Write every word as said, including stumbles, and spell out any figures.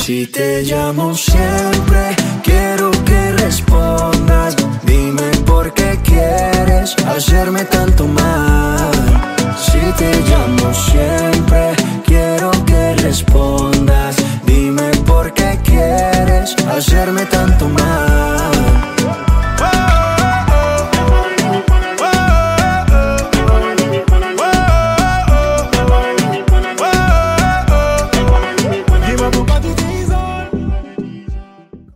Si te llamo siempre, quiero que respondas. Dime por qué quieres hacerme tanto mal. Si te llamo siempre, quiero que respondas. Dime por qué quieres hacerme tanto mal.